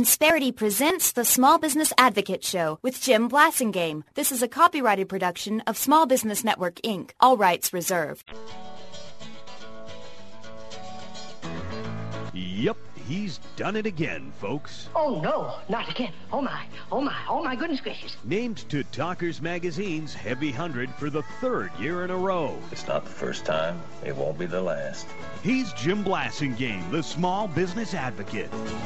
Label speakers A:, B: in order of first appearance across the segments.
A: Insperity presents the Small Business Advocate Show with Jim Blasingame. This is a copyrighted production of Small Business Network, Inc. All rights reserved.
B: Yep, he's done it again, folks.
C: Oh, no, not again. Oh, my goodness gracious.
B: Named to Talkers Magazine's Heavy 100 for the third year in a row.
D: It's not the first time. It won't be the last.
B: He's Jim Blasingame, the Small Business Advocate.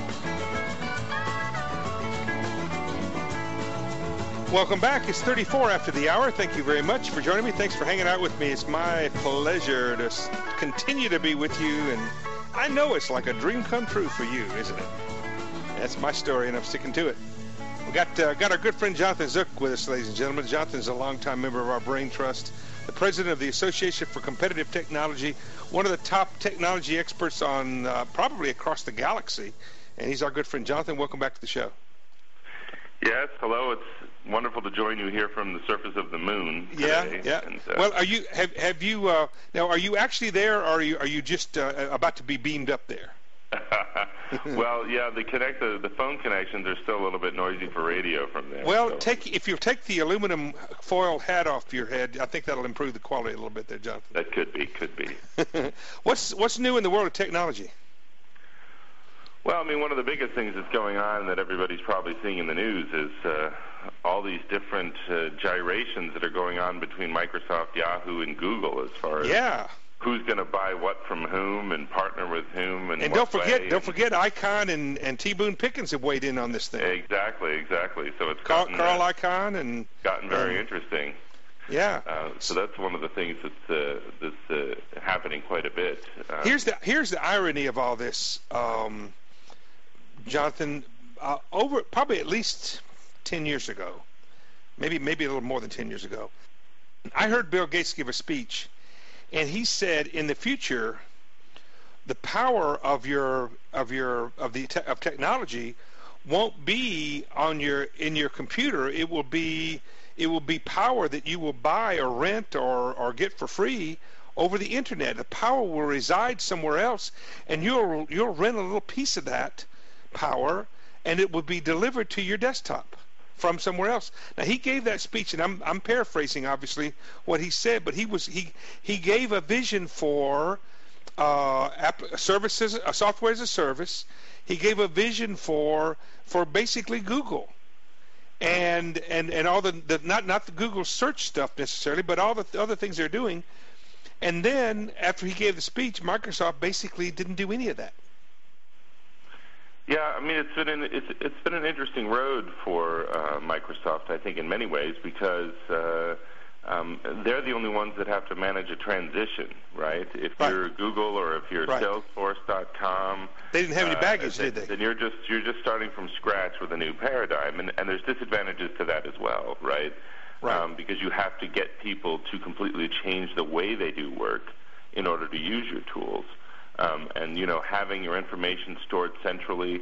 E: Welcome back. It's 34 after the hour. Thank you very much for joining me. Thanks for hanging out with me. It's my pleasure to continue to be with you, and I know it's like a dream come true for you, isn't it? That's my story, and I'm sticking to it. We got our good friend Jonathan Zook with us, ladies and gentlemen. Jonathan's a longtime member of our Brain Trust, the president of the Association for Competitive Technology, one of the top technology experts on probably across the galaxy, and he's our good friend. Jonathan, welcome back to the show.
F: Yes, hello. It's wonderful to join you here from the surface of the moon today.
E: Yeah.
F: And,
E: well, are you have you now? Are you actually there, or are you just about to be beamed up there?
F: Well, yeah. The phone connections are still a little bit noisy for radio from there.
E: Well,
F: so.
E: if you take the aluminum foil hat off your head, I think that'll improve the quality a little bit there, Jonathan.
F: That could be.
E: What's new in the world of technology?
F: Well, I mean, one of the biggest things that's going on that everybody's probably seeing in the news is all these different gyrations that are going on between Microsoft, Yahoo, and Google as far as who's going to buy what from whom and partner with whom and
E: don't forget Icahn and T. Boone Pickens have weighed in on this thing.
F: Exactly. So it's
E: Carl Icahn and
F: gotten very interesting.
E: Yeah.
F: So that's one of the things that's happening quite a bit.
E: Here's the irony of all this. Jonathan, over probably at least 10 years ago, maybe a little more than 10 years ago, I heard Bill Gates give a speech, and he said, in the future, the power of technology won't be in your computer. It will be power that you will buy or rent or get for free over the internet. The power will reside somewhere else, and you'll rent a little piece of that power, and it will be delivered to your desktop from somewhere else. Now, he gave that speech, and I'm paraphrasing obviously what he said, but he gave a vision for services, software as a service. He gave a vision for basically Google, and all the not the Google search stuff necessarily, but all the other things they're doing. And then after he gave the speech, Microsoft basically didn't do any of that.
F: Yeah, I mean, it's been an interesting road for Microsoft, I think, in many ways, because they're the only ones that have to manage a transition, right? If you're Google or if you're Salesforce.com,
E: they didn't have any baggage, did they?
F: Then you're just starting from scratch with a new paradigm, and there's disadvantages to that as well, right? Because you have to get people to completely change the way they do work in order to use your tools. And having your information stored centrally,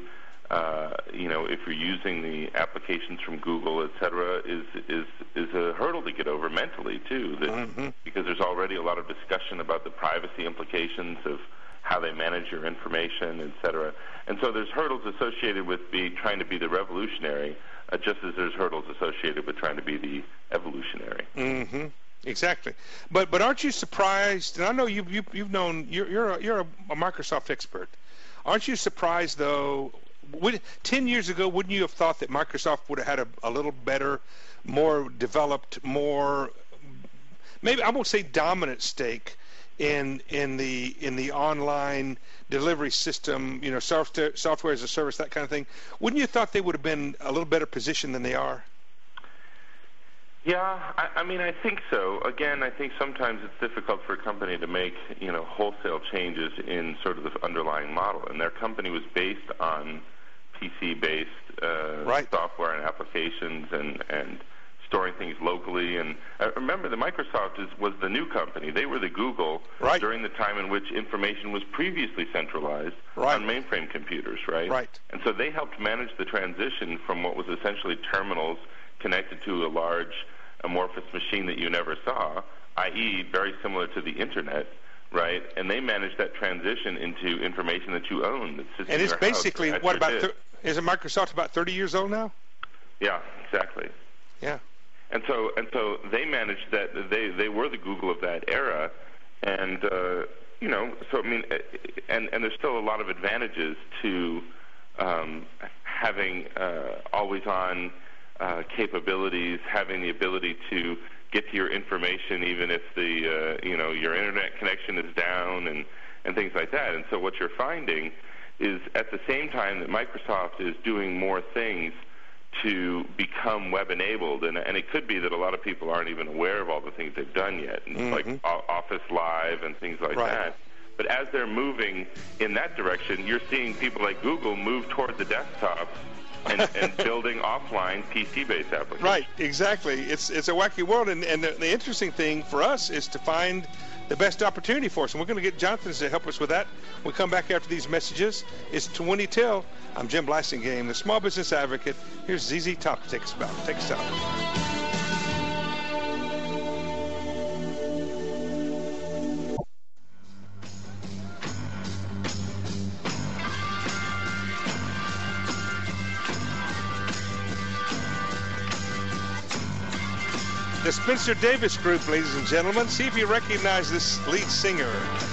F: if you're using the applications from Google, et cetera, is a hurdle to get over mentally too. Because there's already a lot of discussion about the privacy implications of how they manage your information, et cetera. And so there's hurdles associated with trying to be the revolutionary, just as there's hurdles associated with trying to be the evolutionary.
E: Mm-hmm. Exactly, but aren't you surprised? And I know you've known you're a Microsoft expert. Aren't you surprised though? 10 years ago, wouldn't you have thought that Microsoft would have had a little better, more developed, more maybe I won't say dominant stake in the online delivery system, software as a service, that kind of thing? Wouldn't you have thought they would have been a little better positioned than they are?
F: Yeah, I mean, I think so. Again, I think sometimes it's difficult for a company to make, wholesale changes in sort of the underlying model. And their company was based on PC-based software and applications and storing things locally. And remember, the Microsoft was the new company. They were the Google during the time in which information was previously centralized on mainframe computers, right? And so they helped manage the transition from what was essentially terminals connected to a large amorphous machine that you never saw, i.e. very similar to the Internet, right? And they managed that transition into information that you own. That sits
E: and
F: in
E: it's
F: your
E: basically
F: house,
E: what about Isn't Microsoft about 30 years old now?
F: Yeah, exactly.
E: Yeah.
F: And so they managed that. They were the Google of that era, and so I mean, and there's still a lot of advantages to having always-on capabilities, having the ability to get to your information even if the your internet connection is down and things like that. And so what you're finding is at the same time that Microsoft is doing more things to become web-enabled, and it could be that a lot of people aren't even aware of all the things they've done yet, like Office Live and things like that. But as they're moving in that direction, you're seeing people like Google move toward the desktop and building offline PC-based applications.
E: Right, exactly. It's a wacky world, and the interesting thing for us is to find the best opportunity for us. And we're going to get Jonathan to help us with that. We'll come back after these messages. It's 20 till. I'm Jim Blasingame, the Small Business Advocate. Here's ZZ Top to take us out. The Spencer Davis Group, ladies and gentlemen. See if you recognize this lead singer.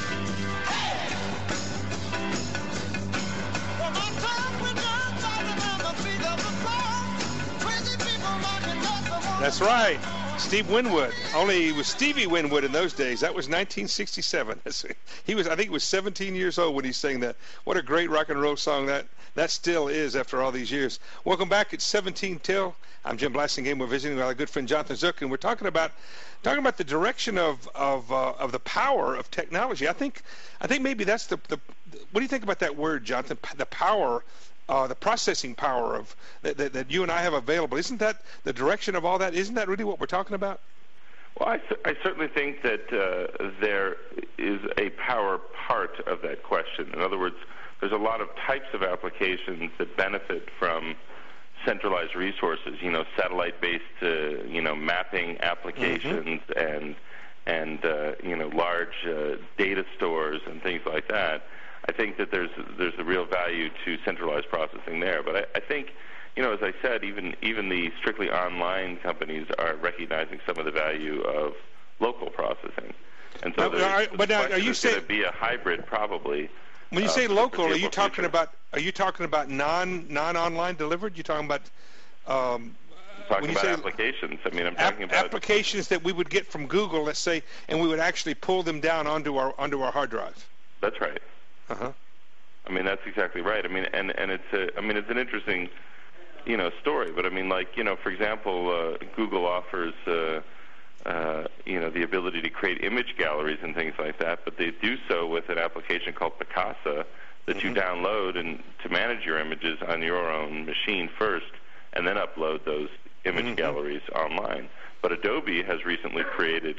E: That's right, Steve Winwood. Only he was Stevie Winwood in those days. That was 1967. I think he was 17 years old when he sang that. What a great rock and roll song that still is after all these years. Welcome back. It's 17 till. I'm Jim Blasingame. We're visiting with our good friend Jonathan Zook, and we're talking about the direction of the power of technology. I think maybe that's the. What do you think about that word, Jonathan? The power. The processing power of that you and I have available. Isn't that the direction of all that? Isn't that really what we're talking about?
F: Well, I certainly think that there is a power part of that question. In other words, there's a lot of types of applications that benefit from centralized resources. Satellite-based, mapping applications and large data stores and things like that. I think that there's a real value to centralized processing there. But I think, as I said, even the strictly online companies are recognizing some of the value of local processing. And so there's going to be a hybrid probably.
E: When you say local, are you talking about non-online delivered? You're talking about
F: applications. I mean, I'm talking about
E: applications that we would get from Google, let's say, and we would actually pull them down onto our hard drive.
F: That's right.
E: Uh-huh.
F: I mean, that's exactly right. I mean, and it's an interesting, story. But I mean, for example, Google offers, the ability to create image galleries and things like that. But they do so with an application called Picasa that you download and to manage your images on your own machine first, and then upload those image galleries online. But Adobe has recently created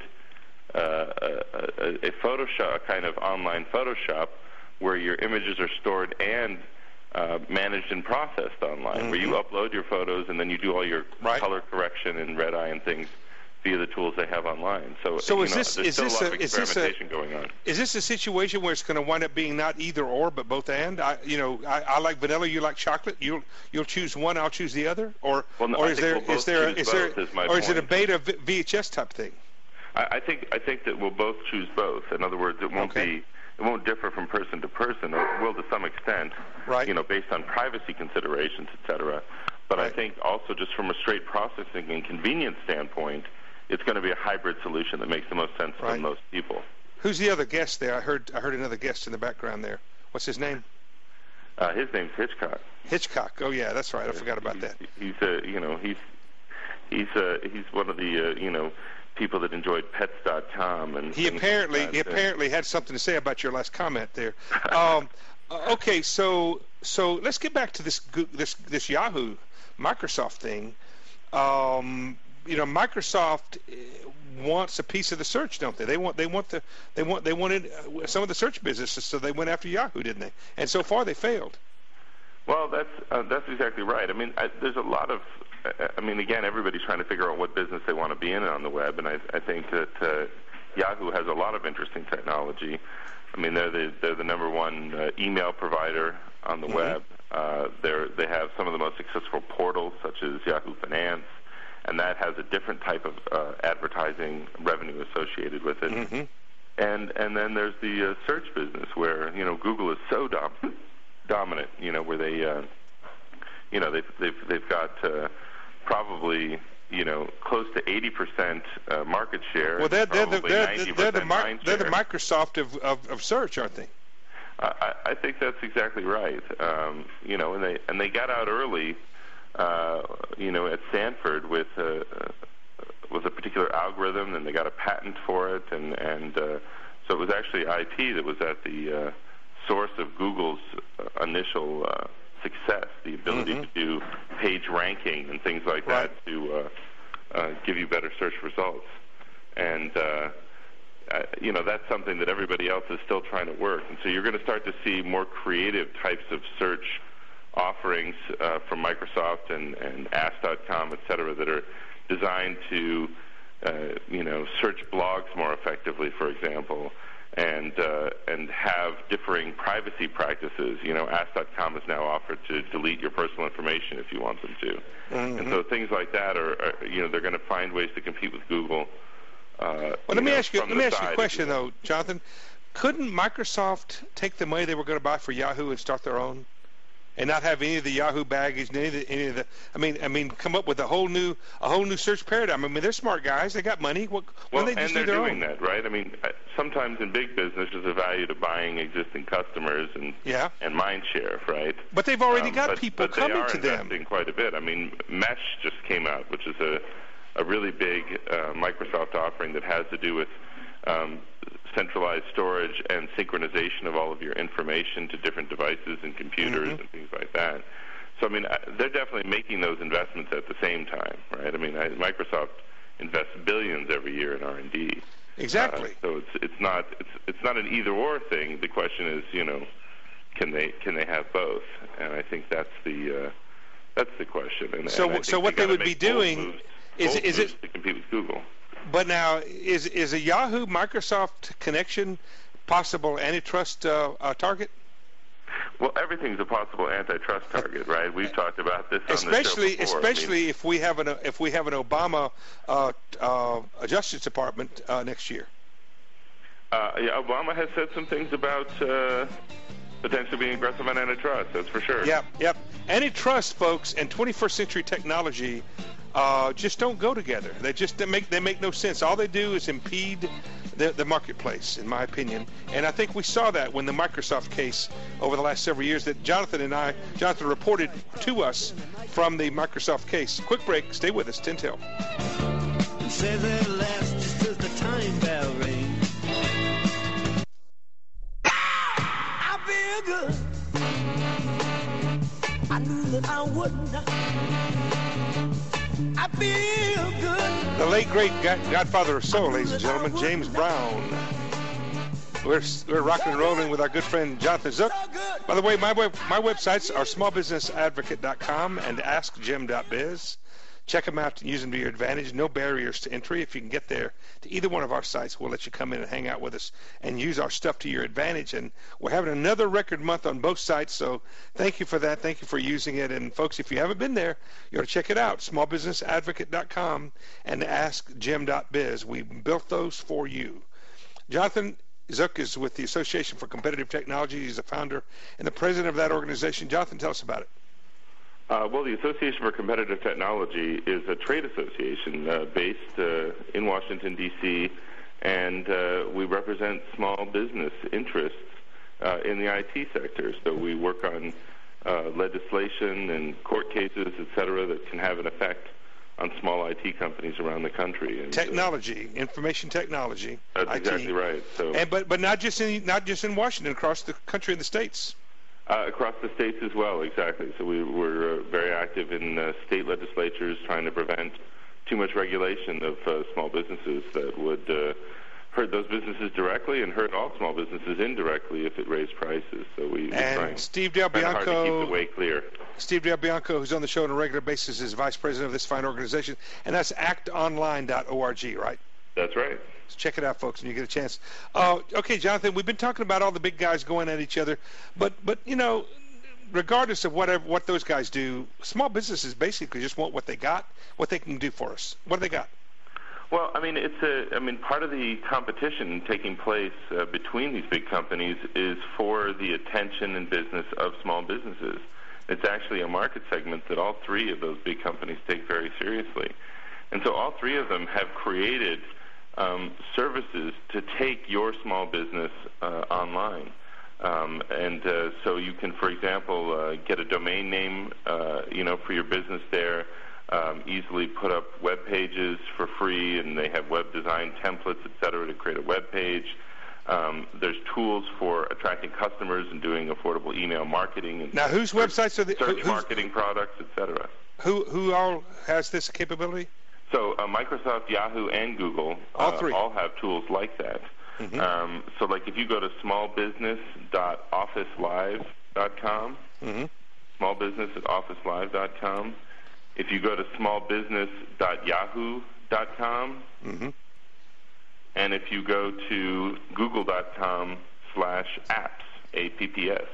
F: a Photoshop, a kind of online Photoshop, where your images are stored and managed and processed online, where you upload your photos and then you do all your color correction and red eye and things via the tools they have online. So there's still a lot of experimentation going on.
E: Is this a situation where it's going to wind up being not either or, but both and? I like vanilla, you like chocolate. You'll choose one, I'll choose the other, or is it a beta VHS type thing?
F: I think that we'll both choose both. In other words, it won't be. It won't differ from person to person, or it will to some extent, based on privacy considerations, et cetera. But I think also just from a straight processing and convenience standpoint, it's going to be a hybrid solution that makes the most sense for most people.
E: Who's the other guest there? I heard another guest in the background there. What's his name?
F: His name's Hitchcock.
E: Hitchcock. Oh yeah, that's right. I forgot about that.
F: He's one of the people that enjoyed Pets.com, and
E: he apparently had something to say about your last comment there. Okay, so let's get back to this Yahoo Microsoft thing. Microsoft wants a piece of the search, don't they? They wanted some of the search businesses, so they went after Yahoo, didn't they? And so far they failed.
F: Well, that's exactly right. I mean, there's a lot of. Again, everybody's trying to figure out what business they want to be in on the web, and I think that Yahoo has a lot of interesting technology. I mean, they're the number one email provider on the web. They have some of the most successful portals, such as Yahoo Finance, and that has a different type of advertising revenue associated with it. And then there's the search business, where Google is so dominant. Where they they've got probably close to 80% market share.
E: Well, they're the Microsoft of search, aren't they?
F: I think that's exactly right. And they got out early, at Stanford with a particular algorithm, and they got a patent for it, and so it was actually IP that was at the source of Google's initial success, the ability to do page ranking and things like that to give you better search results. And that's something that everybody else is still trying to work. And so you're going to start to see more creative types of search offerings from Microsoft and Ask.com, et cetera, that are designed to, search blogs more effectively, for example, and have differing privacy practices. Ask.com is now offered to delete your personal information if you want them to. And so things like that are they're going to find ways to compete with Google.
E: Well, let me ask you a question, though, Jonathan. Couldn't Microsoft take the money they were going to buy for Yahoo and start their own, and not have any of the Yahoo baggage, any of the? I mean, come up with a whole new search paradigm. I mean, they're smart guys. They got money. Why don't they just do their own?
F: And they're doing that, right? I mean, sometimes in big business, there's a value to buying existing customers and mind share, right?
E: But they've already got people coming to them.
F: But they are investing quite a bit. I mean, Mesh just came out, which is a really big Microsoft offering that has to do with centralized storage and synchronization of all of your information to different devices and computers and things like that. So, I mean, they're definitely making those investments at the same time, right? I mean, Microsoft invests billions every year in R&D.
E: Exactly.
F: So it's not an either-or thing. The question is, can they have both? And I think that's the question. And
E: so what they would be doing is it
F: to compete with Google.
E: But now, is a Yahoo Microsoft connection possible antitrust target?
F: Well, everything's a possible antitrust target, right? We've talked about this on the show before.
E: Especially if we have an Obama Justice Department next year.
F: Obama has said some things about potentially being aggressive on antitrust. That's for sure.
E: Yep. Antitrust, folks, and 21st century technology just don't go together. They make no sense. All they do is impede the marketplace, in my opinion. And I think we saw that when the Microsoft case over the last several years that Jonathan reported to us from the Microsoft case. Quick break. Stay with us. 10 till.
G: Say that last just as the time bell rings. I feel good. I knew that I would not. I feel good.
E: The late, great godfather of soul, ladies and gentlemen, James Brown. We're rocking and rolling with our good friend Jonathan Zook. By the way, my websites are smallbusinessadvocate.com and askjim.biz. Check them out and use them to your advantage. No barriers to entry. If you can get there to either one of our sites, we'll let you come in and hang out with us and use our stuff to your advantage. And we're having another record month on both sites, so thank you for that. Thank you for using it. And, folks, if you haven't been there, you ought to check it out, smallbusinessadvocate.com and askjim.biz. We built those for you. Jonathan Zook is with the Association for Competitive Technology. He's the founder and the president of that organization. Jonathan, tell us about it.
F: Well, the Association for Competitive Technology is a trade association based in Washington, D.C., and we represent small business interests in the IT sector. So we work on legislation and court cases, et cetera, that can have an effect on small IT companies around the country. And,
E: technology, information technology.
F: That's
E: IT.
F: Exactly right. So,
E: but not just in Washington, across the country and the states.
F: Across the states as well, exactly. So we're very active in state legislatures trying to prevent too much regulation of small businesses that would hurt those businesses directly and hurt all small businesses indirectly if it raised prices. So we try
E: Steve Del Bianco,
F: to keep the way clear.
E: Steve Del Bianco, who's on the show on a regular basis, is vice president of this fine organization, and that's actonline.org, right?
F: That's right.
E: So check it out, folks, and you get a chance. Okay, Jonathan, we've been talking about all the big guys going at each other, but regardless of what those guys do, small businesses basically just want what they got, what they can do for us. What do they got?
F: Well, I mean, part of the competition taking place between these big companies is for the attention and business of small businesses. It's actually a market segment that all three of those big companies take very seriously. And so all three of them have created services to take your small business online. So you can, for example, get a domain name, for your business there, easily put up web pages for free, and they have web design templates, et cetera, to create a web page. There's tools for attracting customers and doing affordable email marketing. And
E: now, whose websites are the
F: search marketing products, et cetera?
E: Who all has this capability?
F: So Microsoft, Yahoo, and Google all have tools like that. Mm-hmm. So like if you go to smallbusiness.officelive.com, mm-hmm. smallbusiness.officelive.com, if you go to smallbusiness.yahoo.com, mm-hmm. and if you go to google.com/apps, APPS,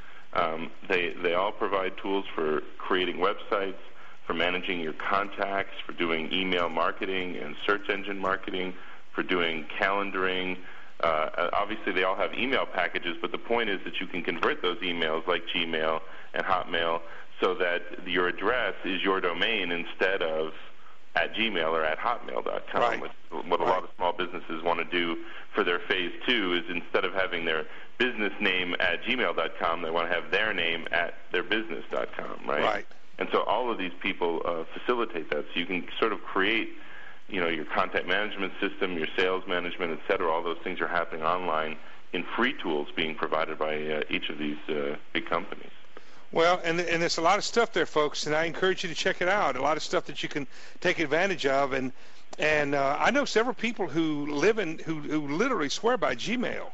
F: they all provide tools for creating websites, for managing your contacts, for doing email marketing and search engine marketing, for doing calendaring. Obviously, they all have email packages, but the point is that you can convert those emails like Gmail and Hotmail so that your address is your domain instead of at Gmail or at Hotmail.com.
E: Right.
F: What a lot of small businesses want to do for their phase 2 is instead of having their business name at Gmail.com, they want to have their name at their business.com, right?
E: Right.
F: And so all of these people facilitate that. So you can sort of create, your content management system, your sales management, et cetera. All those things are happening online in free tools being provided by each of these big companies.
E: Well, and there's a lot of stuff there, folks, and I encourage you to check it out. A lot of stuff that you can take advantage of, and I know several people who who literally swear by Gmail.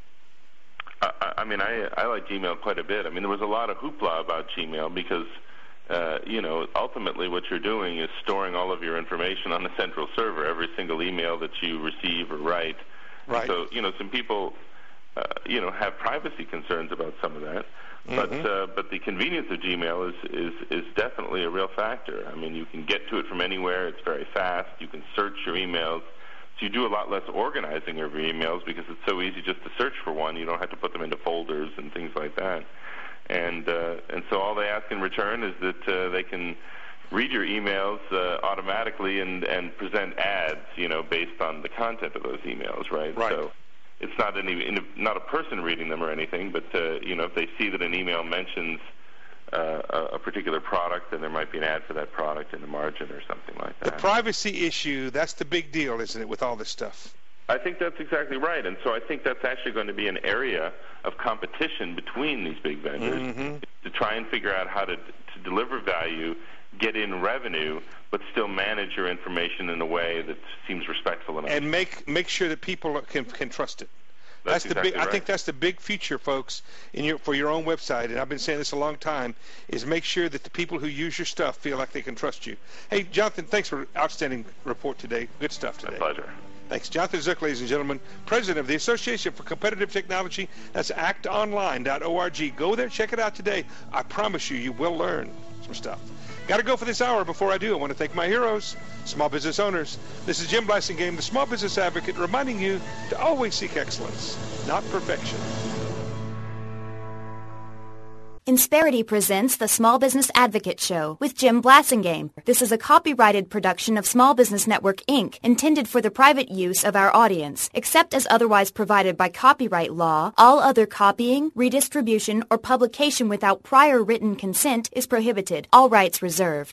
F: I like Gmail quite a bit. There was a lot of hoopla about Gmail because ultimately what you're doing is storing all of your information on the central server, every single email that you receive or write.
E: Right.
F: So, some people, have privacy concerns about some of that. Mm-hmm. But the convenience of Gmail is definitely a real factor. You can get to it from anywhere. It's very fast. You can search your emails. So you do a lot less organizing of your emails because it's so easy just to search for one. You don't have to put them into folders and things like that. And so all they ask in return is that they can read your emails automatically and present ads, based on the content of those emails, right?
E: Right.
F: So it's not a person reading them or anything, but if they see that an email mentions a particular product, then there might be an ad for that product in the margin or something like that.
E: The privacy issue, that's the big deal, isn't it, with all this stuff?
F: I think that's exactly right, and so I think that's actually going to be an area of competition between these big vendors mm-hmm. to try and figure out how to deliver value, get in revenue, but still manage your information in a way that seems respectful enough.
E: And make sure that people can trust it. That's
F: exactly
E: the big.
F: Right.
E: I think that's the big feature, folks, for your own website. And I've been saying this a long time: is make sure that the people who use your stuff feel like they can trust you. Hey, Jonathan, thanks for an outstanding report today. Good stuff today.
F: My pleasure.
E: Thanks. Jonathan Zook, ladies and gentlemen, president of the Association for Competitive Technology. That's actonline.org. Go there, check it out today. I promise you will learn some stuff. Got to go for this hour. Before I do, I want to thank my heroes, small business owners. This is Jim Blasingame, the Small Business Advocate, reminding you to always seek excellence, not perfection.
A: Insperity presents the Small Business Advocate Show with Jim Blasingame. This is a copyrighted production of Small Business Network, Inc., intended for the private use of our audience. Except as otherwise provided by copyright law, all other copying, redistribution, or publication without prior written consent is prohibited. All rights reserved.